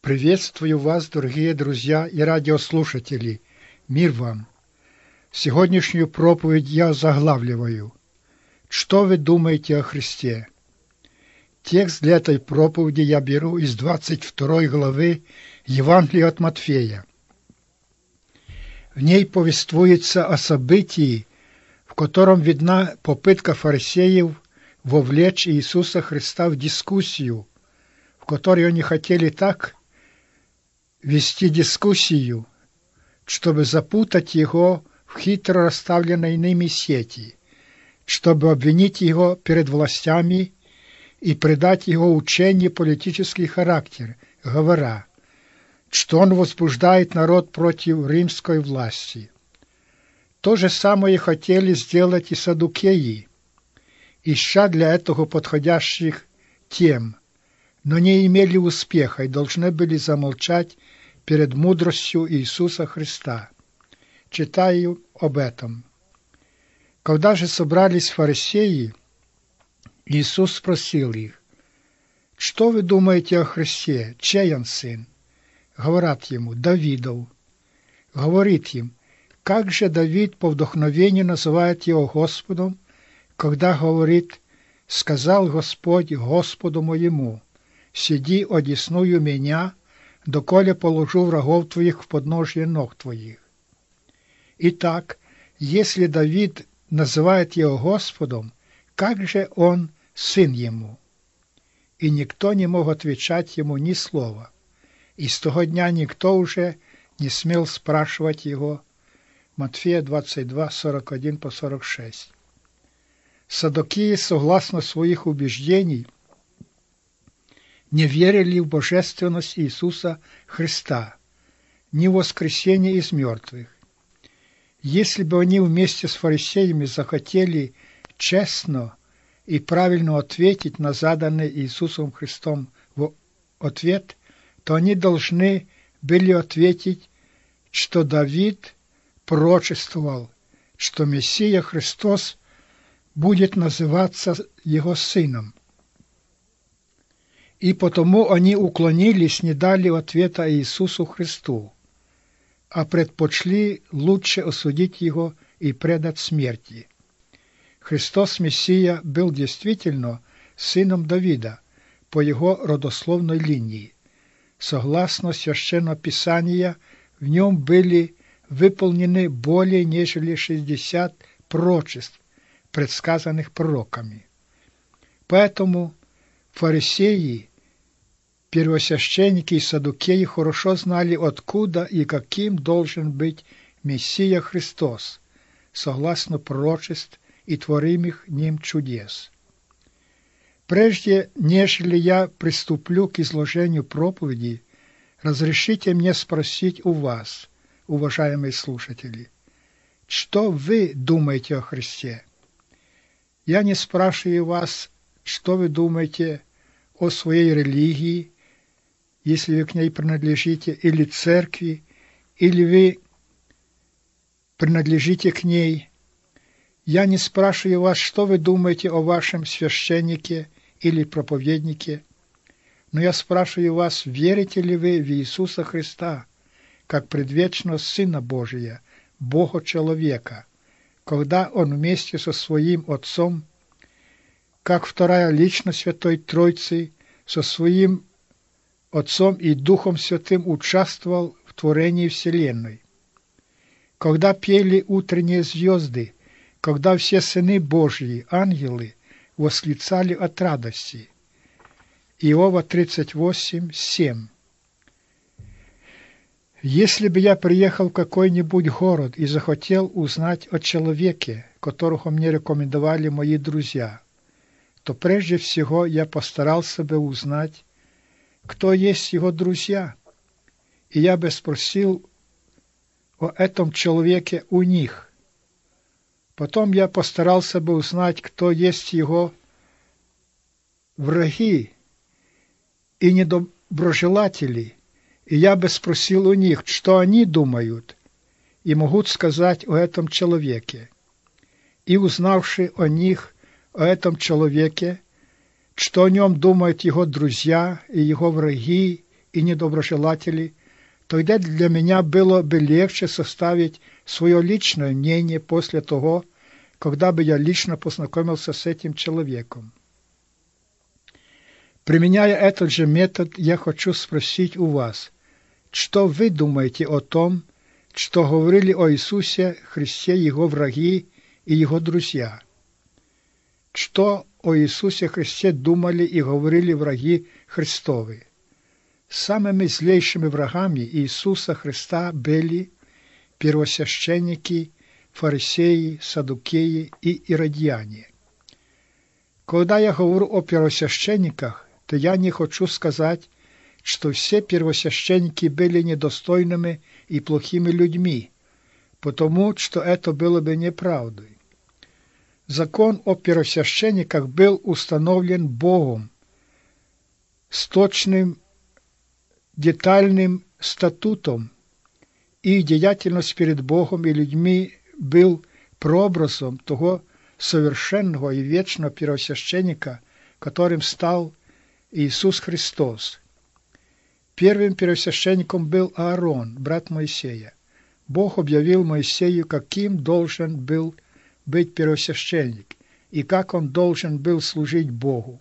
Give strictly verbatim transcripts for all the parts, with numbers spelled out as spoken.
Приветствую вас, дорогие друзья и радиослушатели. Мир вам! Сегодняшнюю проповедь я заглавливаю «Что вы думаете о Христе?». Текст для этой проповеди я беру из двадцать второй главы Евангелия от Матфея. В ней повествуется о событии, в котором видна попытка фарисеев вовлечь Иисуса Христа в дискуссию, в которой они хотели так вести дискуссию, чтобы запутать его в хитро расставленной ими сети, чтобы обвинить его перед властями и придать его учению политический характер, говоря, что он возбуждает народ против римской власти. То же самое хотели сделать и саддукеи, ища для этого подходящих тем, но не имели успеха и должны были замолчать перед мудростью Иисуса Христа. Читаю об этом. Когда же собрались фарисеи, Иисус спросил их: «Что вы думаете о Христе? Чей он сын?» Говорят ему: «Давидов». Говорит им: «Как же Давид по вдохновению называет его Господом, когда говорит: сказал Господь Господу моему: сиди одесную меня, доколе положу врагов твоих в подножие ног твоих». Итак, если Давид называет его Господом, как же он сын ему? И никто не мог отвечать ему ни слова. И с того дня никто уже не смел спрашивать его. Матфея двадцать два, сорок один по сорок шесть. Саддукеи, согласно своих убеждений, не верили в божественность Иисуса Христа, ни в воскресение из мертвых. Если бы они вместе с фарисеями захотели честно и правильно ответить на заданный Иисусом Христом ответ, то они должны были ответить, что Давид пророчествовал, что Мессия Христос будет называться его сыном. И потому они уклонились, не дали ответа Иисусу Христу, а предпочли лучше осудить его и предать смерти. Христос Мессия был действительно сыном Давида по его родословной линии. Согласно Священного Писания, в нем были выполнены более нежели шестьдесят пророчеств, предсказанных пророками. Поэтому фарисеи, первосвященники и саддукеи хорошо знали, откуда и каким должен быть Мессия Христос, согласно пророчеств и творимых ним чудес. Прежде, нежели я приступлю к изложению проповеди, разрешите мне спросить у вас, уважаемые слушатели, что вы думаете о Христе? Я не спрашиваю вас, что вы думаете о своей религии, если вы к ней принадлежите, или церкви, или вы принадлежите к ней. Я не спрашиваю вас, что вы думаете о вашем священнике или проповеднике, но я спрашиваю вас, верите ли вы в Иисуса Христа, как предвечного Сына Божия, Бога-человека, когда Он вместе со Своим Отцом, как вторая личность Святой Троицы, со Своим Отцом и Духом Святым участвовал в творении Вселенной. Когда пели утренние звезды, когда все сыны Божьи, ангелы, восклицали от радости. Иова тридцать восемь, семь. Если бы я приехал в какой-нибудь город и захотел узнать о человеке, которого мне рекомендовали мои друзья, то прежде всего я постарался бы узнать, кто есть его друзья, и я бы спросил о этом человеке у них. Потом я постарался бы узнать, кто есть его враги и недоброжелатели, и я бы спросил у них, что они думают и могут сказать о этом человеке. И узнавши о них, о этом человеке, что о нем думают его друзья и его враги и недоброжелатели, тогда для меня было бы легче составить свое личное мнение после того, когда бы я лично познакомился с этим человеком. Применяя этот же метод, я хочу спросить у вас, что вы думаете о том, что говорили о Иисусе Христе Его враги и Его друзья? Что о Иисусе Христе думали и говорили враги Христовы? Самыми злейшими врагами Иисуса Христа были первосвященники, фарисеи, саддукеи и иродиане. Когда я говорю о первосвященниках, то я не хочу сказать, что все первосвященники были недостойными и плохими людьми, потому что это было бы неправдой. Закон о первосвященниках был установлен Богом с точным детальным статутом, и деятельность перед Богом и людьми был прообразом того совершенного и вечного первосвященника, которым стал Иисус Христос. Первым первосвященником был Аарон, брат Моисея. Бог объявил Моисею, каким должен был быть первосвященник и как он должен был служить Богу.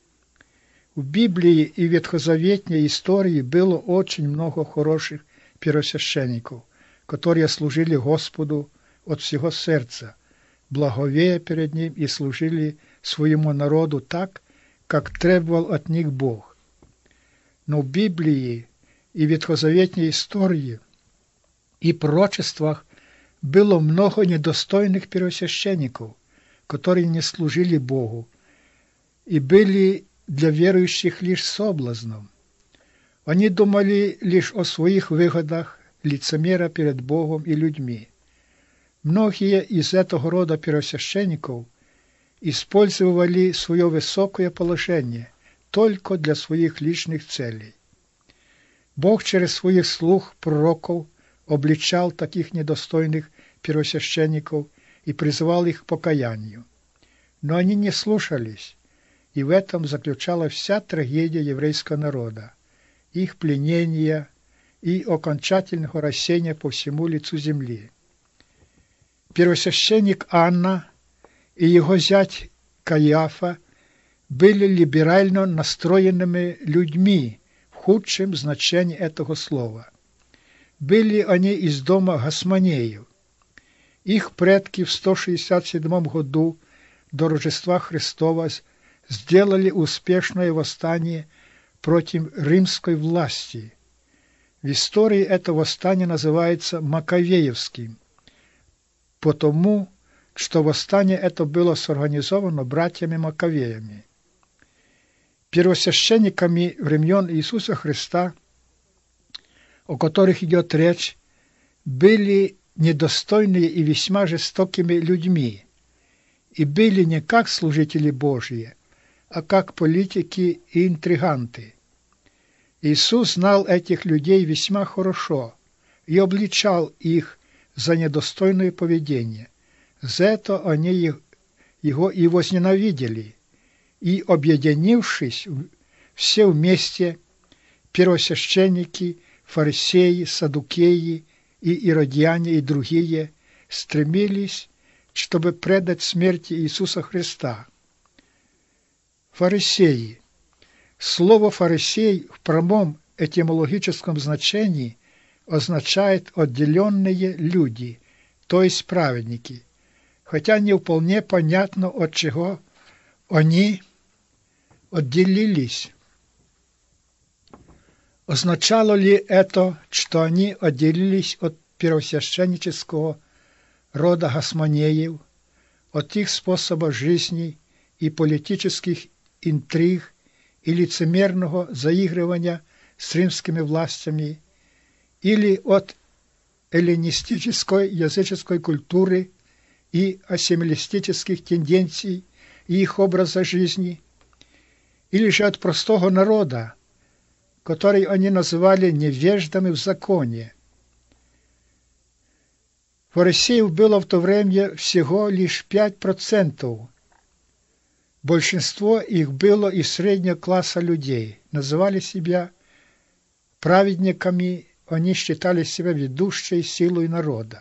В Библии и ветхозаветной истории было очень много хороших первосвященников, которые служили Господу от всего сердца, благовея перед Ним и служили своему народу так, как требовал от них Бог. Но в Библии и ветхозаветной истории и пророчествах было много недостойных первосвященников, которые не служили Богу и были для верующих лишь соблазном. Они думали лишь о своих выгодах, лицемера перед Богом и людьми. Многие из этого рода первосвященников использовали свое высокое положение только для своих личных целей. Бог через своих слуг пророков обличал таких недостойных первосвященников и призывал их к покаянию. Но они не слушались, и в этом заключалась вся трагедия еврейского народа, их пленения и окончательного рассеяния по всему лицу земли. Первосвященник Анна и его зять Каиафа были либерально настроенными людьми в худшем значении этого слова. Были они из дома Гасманеев. Их предки в сто шестьдесят седьмом году до Рождества Христова сделали успешное восстание против римской власти. В истории это восстание называется Маковеевским, потому что восстание это было сорганизовано братьями Маковеями. Первосвященниками времен Иисуса Христа, о которых идет речь, были недостойные и весьма жестокими людьми, и были не как служители Божьи, а как политики и интриганты. Иисус знал этих людей весьма хорошо и обличал их за недостойное поведение. За это они его и возненавидели, и, объединившись все вместе, первосвященники, фарисеи, саддукеи и иродиане и другие, стремились, чтобы предать смерти Иисуса Христа. Фарисеи. Слово «фарисей» в прямом этимологическом значении означает «отделенные люди», то есть праведники, хотя не вполне понятно, от чего они отделились. Означало ли это, что они отделились от первосвященнического рода Гасманеев, от их способа жизни и политических интриг и лицемерного заигрывания с римскими властями, или от эллинистической языческой культуры и ассимилистических тенденций и их образа жизни, или же от простого народа, который они называли невеждами в законе. Фарисеев было в то время всего лишь пять процентов. Большинство их было из среднего класса людей, называли себя Праведниками они считали себя ведущей силой народа.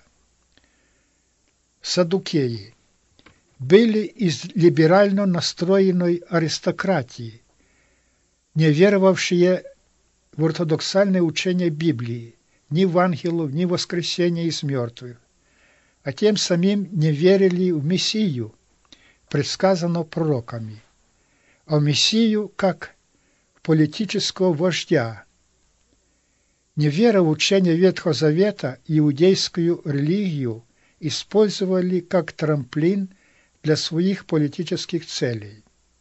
Саддукеи были из либерально настроенной аристократии, не веровавшие в ортодоксальное учение Библии, ни в ангелов, ни в воскресение из мертвых, а тем самим не верили в Мессию, предсказанного пророками, а в Мессию как в политического вождя. Невера в учение Ветхого Завета и иудейскую религию использовали как трамплин для своих политических целей.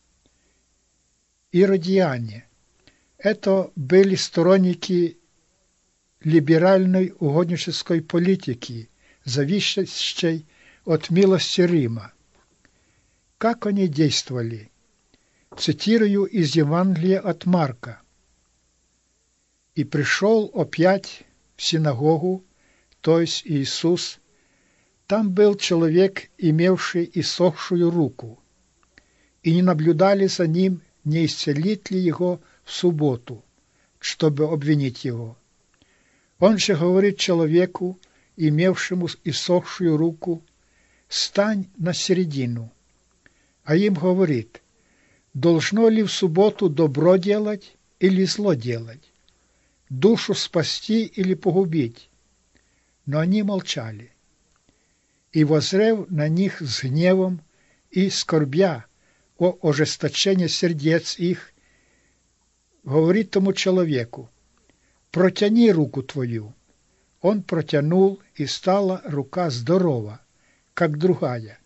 Иродиане – это были сторонники либеральной угоднической политики, зависящей от милости Рима. Как они действовали? Цитирую из Евангелия от Марка. «И пришел опять в синагогу, то есть Иисус. Там был человек, имевший иссохшую руку, и не наблюдали за ним, не исцелит ли его в субботу, чтобы обвинить его. Он же говорит человеку, имевшему иссохшую руку, стань на середину. А им говорит, должно ли в субботу добро делать или зло делать, душу спасти или погубить? Но они молчали. И воззрев на них с гневом и скорбя о ожесточении сердец их, говорит тому человеку, протяни руку твою. Он протянул, и стала рука здорова, как другая.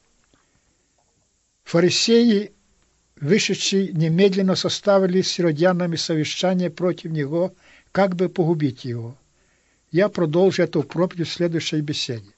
Фарисеи, вышедшие, немедленно составили с иродианами совещание против него, как бы погубить его. Я продолжу эту проповедь в следующей беседе.